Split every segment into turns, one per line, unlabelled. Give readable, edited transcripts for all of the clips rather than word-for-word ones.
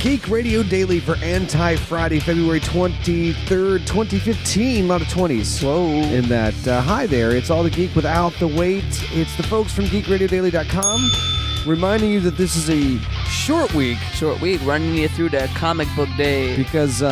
Geek Radio Daily for Anti-Friday, February 23rd, 2015. A lot of 20s.
Whoa.
In that. Hi there, it's All the Geek without the wait. It's the folks from GeekRadioDaily.com reminding you that this is a short week.
Short week, running you through the comic book day.
Because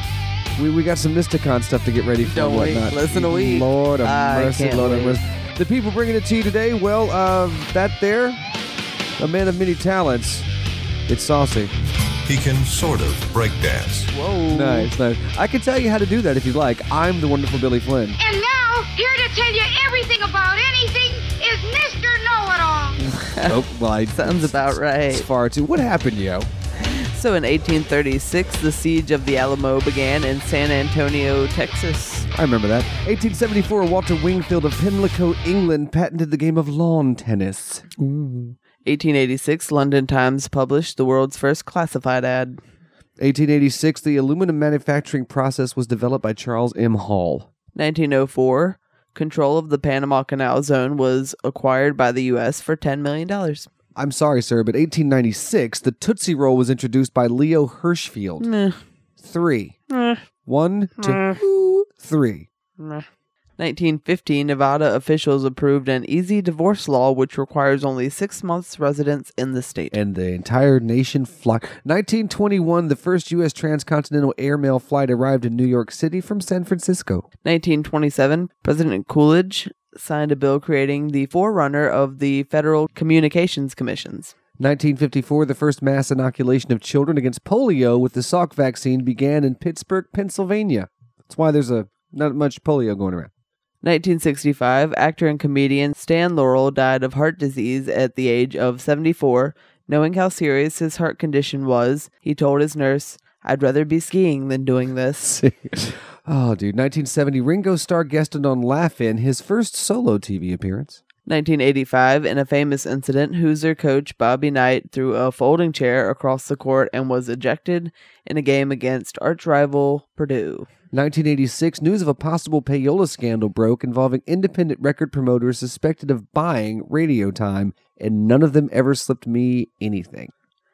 we got some Mysticon stuff to get ready for.
Don't wait,
whatnot.
less than a week.
Lord of mercy,
can't
Lord of
wait.
mercy. The people bringing it to you today, well, that there, a man of many talents. It's Saucy.
He can sort of breakdance.
Whoa.
Nice. I can tell you how to do that if you'd like. I'm the wonderful Billy Flynn.
And now, here to tell you everything about anything is Mr. Know-It-All.
Oh, well,
Sounds about right.
It's far too. What happened, yo?
So in 1836, the siege of the Alamo began in San Antonio, Texas.
I remember that. 1874, Walter Wingfield of Pimlico, England, patented the game of lawn tennis.
Ooh. 1886, London Times published the world's first classified ad.
1886, the aluminum manufacturing process was developed by Charles M. Hall.
1904, control of the Panama Canal Zone was acquired by the U.S. for $10 million.
I'm sorry, sir, but 1896, the Tootsie Roll was introduced by Leo Hirschfield.
Meh.
3.
Meh.
1, 2, 3.
Meh. 1915, Nevada officials approved an easy divorce law which requires only 6 months residence in the state.
And the entire nation flocked. 1921, the first U.S. transcontinental airmail flight arrived in New York City from San Francisco.
1927, President Coolidge signed a bill creating the forerunner of the Federal Communications Commissions.
1954, the first mass inoculation of children against polio with the Salk vaccine began in Pittsburgh, Pennsylvania. That's why there's not much polio going around.
1965, actor and comedian Stan Laurel died of heart disease at the age of 74. Knowing how serious his heart condition was, he told his nurse, "I'd rather be skiing than doing this."
Oh, dude. 1970, Ringo Starr guested on Laugh-In, his first solo TV appearance.
1985, in a famous incident, Hoosier coach Bobby Knight threw a folding chair across the court and was ejected in a game against arch-rival Purdue.
1986, news of a possible payola scandal broke involving independent record promoters suspected of buying radio time, and none of them ever slipped me anything.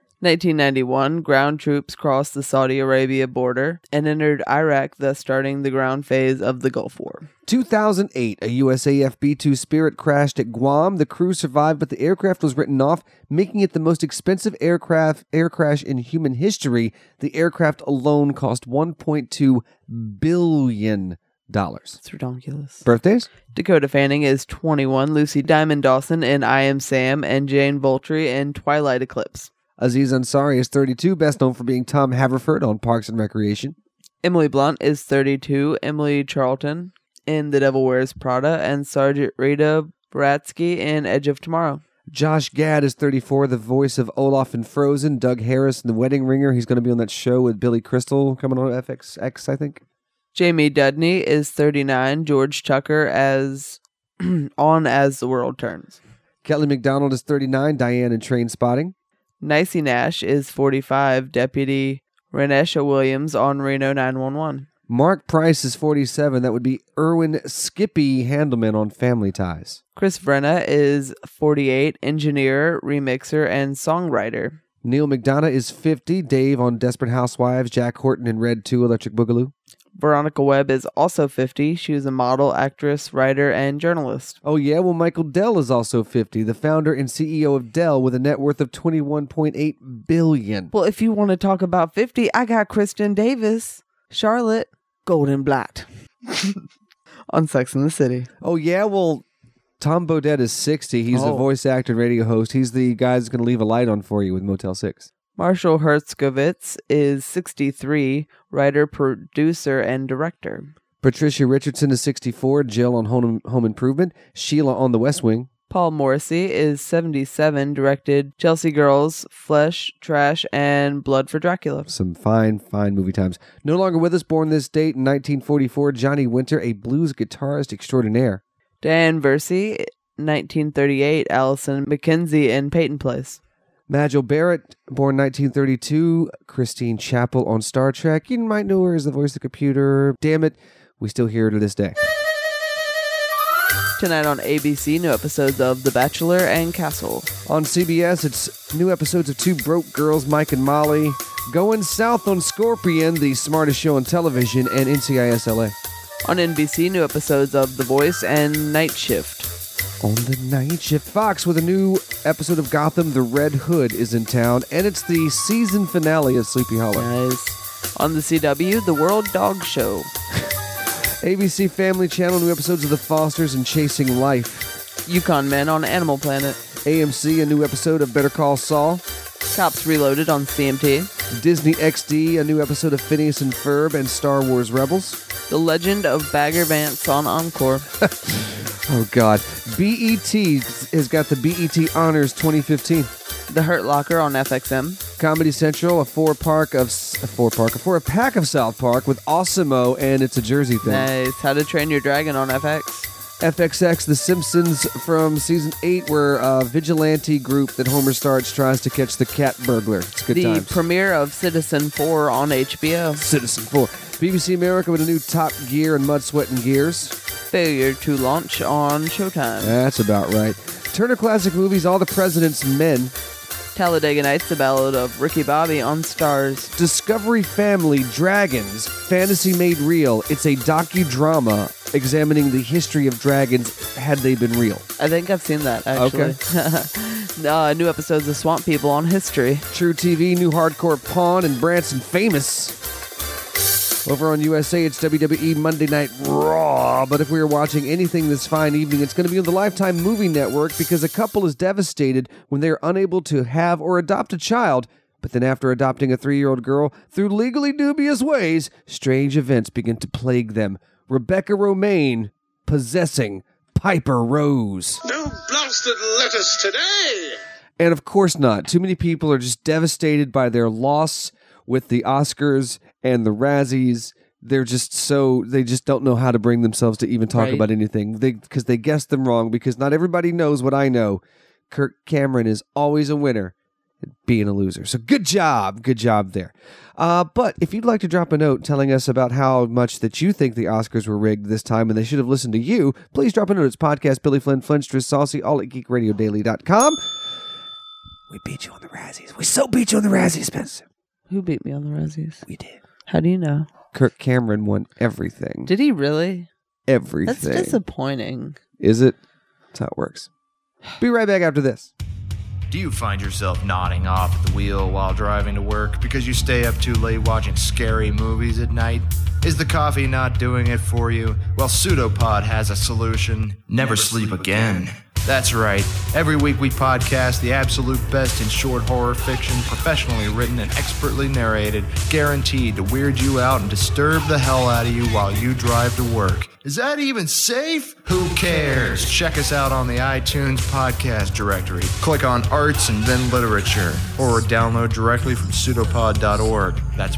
1991, ground troops crossed the Saudi Arabia border and entered Iraq, thus starting the ground phase of the Gulf War.
2008, a USAF B-2 Spirit crashed at Guam. The crew survived, but the aircraft was written off, making it the most expensive air crash in human history. The aircraft alone cost $1.2 billion.
It's ridiculous.
Birthdays?
Dakota Fanning is 21, Lucy Diamond Dawson in I Am Sam, and Jane Voltry in Twilight Eclipse.
Aziz Ansari is 32, best known for being Tom Haverford on Parks and Recreation.
Emily Blunt is 32, Emily Charlton in The Devil Wears Prada, and Sergeant Rita Baratsky in Edge of Tomorrow.
Josh Gad is 34, the voice of Olaf in Frozen. Doug Harris in The Wedding Ringer. He's going to be on that show with Billy Crystal coming on FXX, I think.
Jamie Dudney is 39, George Tucker as on As the World Turns.
Kelly McDonald is 39, Diane in Train Spotting.
Nicey Nash is 45, Deputy Renesha Williams on Reno 911.
Mark Price is 47. That would be Erwin Skippy Handelman on Family Ties.
Chris Vrenna is 48, engineer, remixer, and songwriter.
Neil McDonough is 50, Dave on Desperate Housewives, Jack Horton in Red 2, Electric Boogaloo.
Veronica Webb is also 50. She was a model, actress, writer, and journalist.
Oh yeah, well Michael Dell is also 50, the founder and CEO of Dell with a net worth of $21.8 billion.
Well, if you want to talk about 50, I got Kristen Davis, Charlotte Goldenblatt on Sex and the City.
Oh yeah, well Tom Bodett is 60. He's the voice actor and radio host. He's the guy that's going to leave a light on for you with Motel 6.
Marshall Herskovitz is 63, writer, producer, and director.
Patricia Richardson is 64, Jill on Home Improvement, Sheila on The West Wing.
Paul Morrissey is 77, directed Chelsea Girls, Flesh, Trash, and Blood for Dracula.
Some fine movie times. No longer with us, born this date in 1944, Johnny Winter, a blues guitarist extraordinaire.
Diane Versey, 1938, Allison McKenzie in Peyton Place.
Majel Barrett, born 1932, Christine Chappell on Star Trek. You might know her as the voice of the computer. Damn it, we still hear her to this day.
Tonight on ABC, new episodes of The Bachelor and Castle.
On CBS, it's new episodes of Two Broke Girls, Mike and Molly. Going South on Scorpion, the smartest show on television, and NCIS LA.
On NBC, new episodes of The Voice and Night Shift.
On the night shift, Fox with a new episode of Gotham, The Red Hood is in town, and it's the season finale of Sleepy Hollow.
Nice. On the CW, The World Dog Show.
ABC Family Channel, new episodes of The Fosters and Chasing Life.
Yukon Men on Animal Planet.
AMC, a new episode of Better Call Saul.
Cops Reloaded on CMT.
Disney XD, a new episode of Phineas and Ferb and Star Wars Rebels.
The Legend of Bagger Vance on Encore.
Oh, God. BET has got the BET Honors 2015.
The Hurt Locker on FXM.
Comedy Central, a four-pack of South Park with Awesemo, and it's a Jersey thing.
Nice. How to Train Your Dragon on FX.
FXX, The Simpsons from Season 8, where a vigilante group that Homer starts tries to catch the cat burglar. It's good
The
times.
premiere of Citizen 4 on HBO.
Citizen 4. BBC America with a new Top Gear and Mud, Sweat, and Gears.
Failure to launch on Showtime.
That's about right. Turner Classic Movies, All the President's Men.
Talladega Nights, The Ballad of Ricky Bobby on Stars.
Discovery Family, Dragons, Fantasy Made Real. It's a docudrama examining the history of dragons had they been real.
I think I've seen that, actually.
Okay.
New episodes of Swamp People on History.
True TV, new Hardcore Pawn, and Branson Famous. Over on USA, it's WWE Monday Night Raw. But if we were watching anything this fine evening, it's going to be on the Lifetime Movie Network because a couple is devastated when they are unable to have or adopt a child. But then after adopting a 3-year-old girl, through legally dubious ways, strange events begin to plague them. Rebecca Romaine possessing Piper Rose.
No blasted letters today!
And of course not. Too many people are just devastated by their loss with the Oscars and the Razzies. They just don't know how to bring themselves to even talk about anything because they guessed them wrong, because not everybody knows what I know. Kirk Cameron is always a winner at being a loser. So good job there. But if you'd like to drop a note telling us about how much that you think the Oscars were rigged this time and they should have listened to you, please drop a note. It's podcast Billy Flynn, Flintstress, Saucy, all at geekradiodaily.com. We beat you on the Razzies. We so beat you on the Razzies, Spencer.
Who beat me on the Razzies?
We did.
How do you know?
Kirk Cameron won everything.
Did he really?
Everything.
That's disappointing.
Is it? That's how it works. Be right back after this.
Do you find yourself nodding off at the wheel while driving to work because you stay up too late watching scary movies at night? Is the coffee not doing it for you? Well, Pseudopod has a solution. Never sleep again. That's right. Every week we podcast the absolute best in short horror fiction, professionally written and expertly narrated, guaranteed to weird you out and disturb the hell out of you while you drive to work. Is that even safe? Who cares? Check us out on the iTunes podcast directory. Click on Arts and then Literature, or download directly from pseudopod.org. That's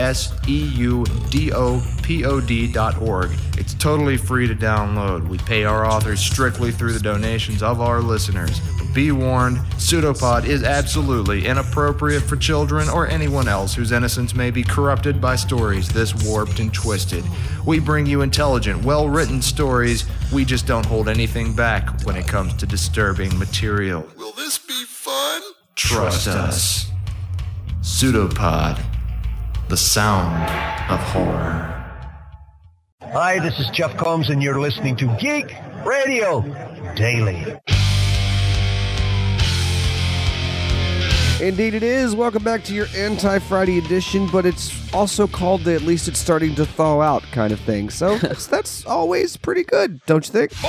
pseudopod.org. It's totally free to download. We pay our authors strictly through the donations of our listeners. But be warned, Pseudopod is absolutely inappropriate for children or anyone else whose innocence may be corrupted by stories this warped and twisted. We bring you intelligent, well-written stories. We just don't hold anything back when it comes to disturbing material.
Will this be fun?
Trust us. Pseudopod, the sound of horror.
Hi, this is Jeff Combs, and you're listening to Geek Radio Daily.
Indeed it is. Welcome back to your Anti-Friday edition, but it's also called the At Least It's Starting to Thaw Out kind of thing. So that's always pretty good, don't you think?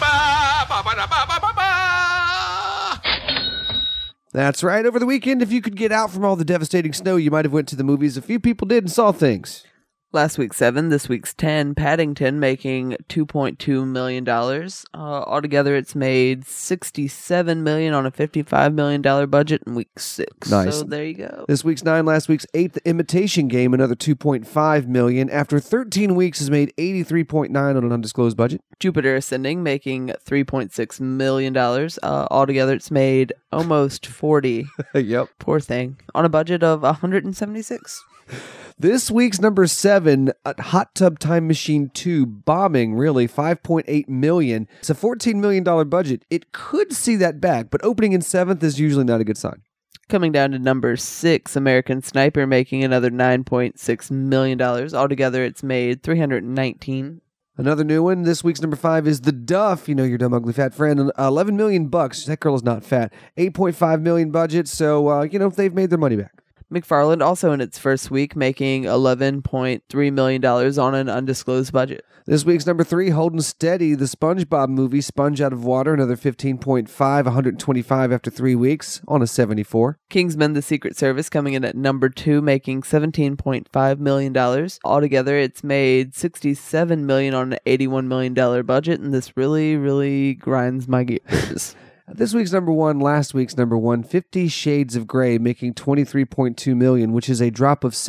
That's right. Over the weekend, if you could get out from all the devastating snow, you might have went to the movies. A few people did and saw things.
Last week's 7, this week's 10. Paddington making $2.2 million. Altogether, it's made $67 million on a $55 million budget in week 6.
Nice.
So there you go.
This week's 9, last week's 8, The Imitation Game, another $2.5 million. After 13 weeks, has made $83.9 on an undisclosed budget.
Jupiter Ascending making $3.6 million. Altogether, it's made almost $40.
Yep.
Poor thing. On a budget of $176.
This week's number 7, Hot Tub Time Machine 2, bombing, really, $5.8 million. It's a $14 million budget. It could see that back, but opening in 7th is usually not a good sign.
Coming down to number 6, American Sniper, making another $9.6 million. Altogether, it's made $319.
Another new one, this week's number 5 is The Duff, you know, your dumb, ugly, fat friend, $11 million. That girl is not fat. $8.5 million budget, so, they've made their money back.
McFarland also in its first week making $11.3 million on an undisclosed budget.
This week's number 3, Holding Steady, the SpongeBob movie, Sponge Out of Water, another $15.5, $125 after 3 weeks on a 74.
Kingsman: The Secret Service coming in at number 2, making $17.5 million. Altogether, it's made $67 million on an $81 million budget, and this really, really grinds my gears.
This week's number 1, last week's number 1, 50 Shades of Grey, making $23.2 million, which is a drop of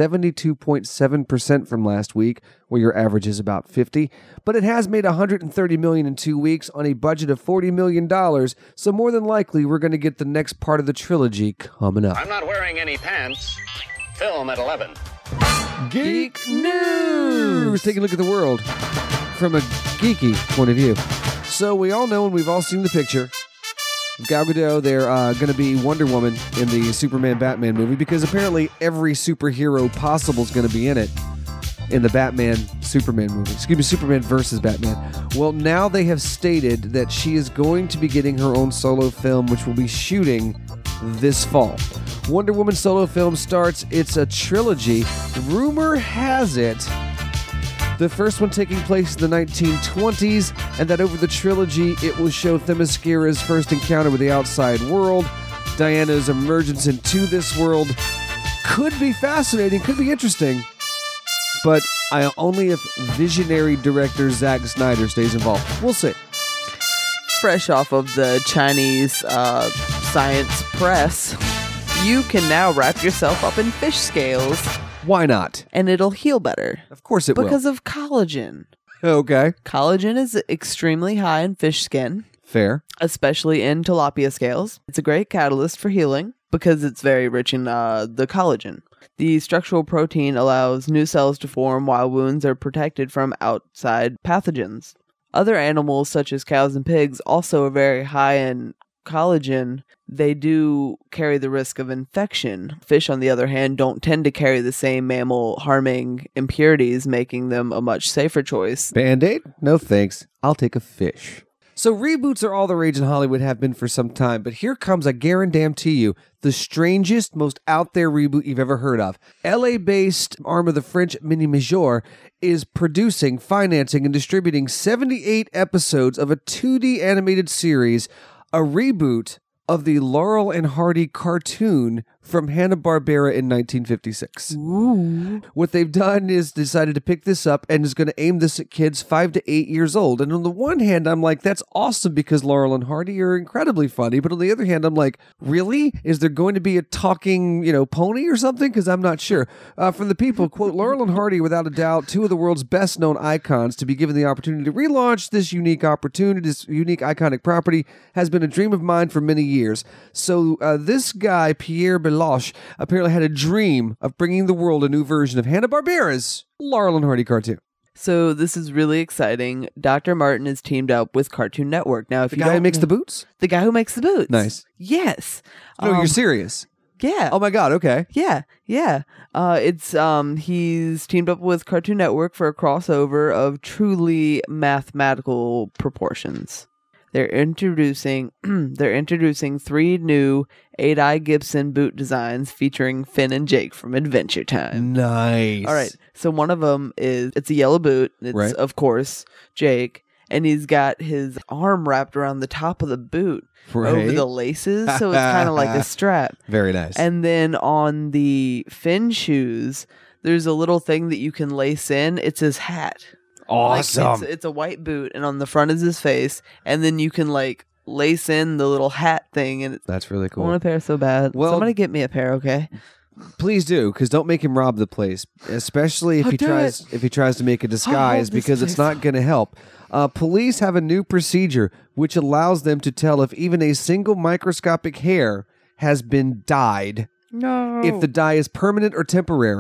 72.7% from last week, where your average is about 50. But it has made $130 million in 2 weeks on a budget of $40 million, so more than likely we're going to get the next part of the trilogy coming up.
I'm not wearing any pants. Film at 11.
Geek News! Taking a look at the world from a geeky point of view. So we all know and we've all seen the picture. Gal Gadot, they're going to be Wonder Woman in the Superman-Batman movie because apparently every superhero possible is going to be in it in the Batman-Superman movie. Excuse me, Superman versus Batman. Well, now they have stated that she is going to be getting her own solo film, which will be shooting this fall. Wonder Woman solo film starts. It's a trilogy. Rumor has it the first one taking place in the 1920s, and that over the trilogy, it will show Themyscira's first encounter with the outside world, Diana's emergence into this world. Could be fascinating, could be interesting, but only if visionary director Zack Snyder stays involved. We'll see.
Fresh off of the Chinese science press, you can now wrap yourself up in fish scales.
Why not?
And it'll heal better.
Of course it will.
Because of collagen.
Okay.
Collagen is extremely high in fish skin.
Fair.
Especially in tilapia scales. It's a great catalyst for healing because it's very rich in the collagen. The structural protein allows new cells to form while wounds are protected from outside pathogens. Other animals, such as cows and pigs, also are very high in collagen. They do carry the risk of infection. Fish, on the other hand, don't tend to carry the same mammal-harming impurities, making them a much safer choice.
Band-Aid? No thanks. I'll take a fish. So reboots are all the rage in Hollywood, have been for some time, but here comes, I guarantee you, the strangest, most out-there reboot you've ever heard of. LA-based arm of the French Mini Major is producing, financing, and distributing 78 episodes of a 2D animated series, a reboot of the Laurel and Hardy cartoon from Hanna-Barbera in 1956.
Ooh.
What they've done is decided to pick this up and is going to aim this at kids 5 to 8 years old. And on the one hand, I'm like, that's awesome because Laurel and Hardy are incredibly funny. But on the other hand, I'm like, really? Is there going to be a talking, pony or something? Because I'm not sure. From the people, quote, Laurel and Hardy, without a doubt, two of the world's best known icons. To be given the opportunity to relaunch this unique iconic property has been a dream of mine for many years. So this guy, Pierre Beloche, apparently had a dream of bringing the world a new version of Hanna-Barbera's Laurel and Hardy cartoon.
So this is really exciting. Dr. Martin is teamed up with Cartoon Network. Now, if
the guy who makes the boots?
The guy who makes the boots.
Nice.
Yes.
No, you're serious?
Yeah.
Oh my God, okay.
Yeah. He's teamed up with Cartoon Network for a crossover of truly mathematical proportions. They're introducing 3 new 8i Gibson boot designs featuring Finn and Jake from Adventure Time.
Nice.
All right. So one of them it's a yellow boot. It's
right.
Of course Jake, and he's got his arm wrapped around the top of the boot over the laces, so it's kind of like a strap.
Very nice.
And then on the Finn shoes, there's a little thing that you can lace in. It's his hat.
Awesome.
It's a white boot, and on the front is his face, and then you can lace in the little hat thing, and
that's really cool.
I want a pair so bad. Well, somebody get me a pair, okay?
Please do, because don't make him rob the place, especially if he tries to make a disguise, because it's not going to help. Police have a new procedure which allows them to tell if even a single microscopic hair has been dyed.
No.
If the dye is permanent or temporary,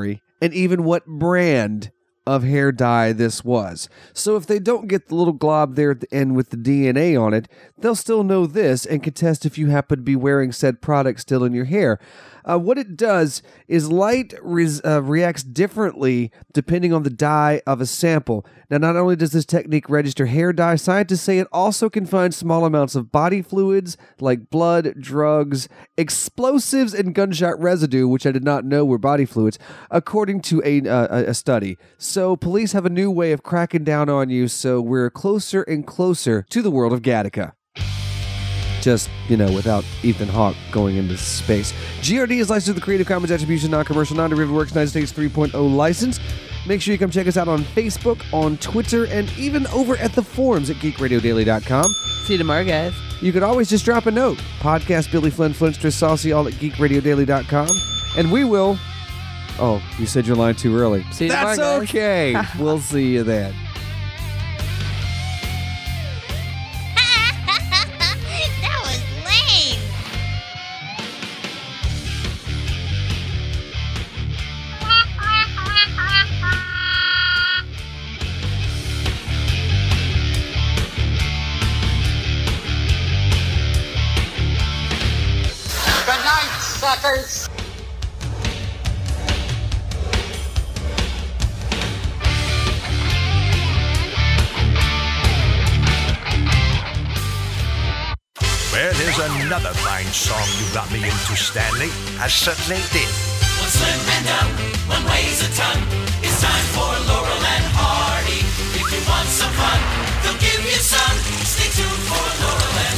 and even what brand of hair dye this was. So if they don't get the little glob there at the end with the DNA on it, they'll still know this and can test if you happen to be wearing said product still in your hair. What it does is light reacts differently depending on the dye of a sample. Now, not only does this technique register hair dye, scientists say it also can find small amounts of body fluids like blood, drugs, explosives, and gunshot residue, which I did not know were body fluids, according to a study. So police have a new way of cracking down on you, so we're closer and closer to the world of Gattaca. Just, without Ethan Hawke going into space. GRD is licensed with the Creative Commons Attribution, Non-Commercial, Non-Derivative Works, United States 3.0 license. Make sure you come check us out on Facebook, on Twitter, and even over at the forums at geekradiodaily.com.
See you tomorrow, guys.
You could always just drop a note. Podcast Billy Flynn, Flintster, Saucy, all at geekradiodaily.com. And we will... Oh, you said your line too early.
See you
That's
tomorrow, guys.
Okay. We'll see you then.
That was lame.
Good night, suckers.
Well, here's another fine song you got me into, Stanley. I certainly did.
One slim and down, one weighs a ton. It's time for Laurel and Hardy. If you want some fun, they'll give you some. Stay tuned for Laurel and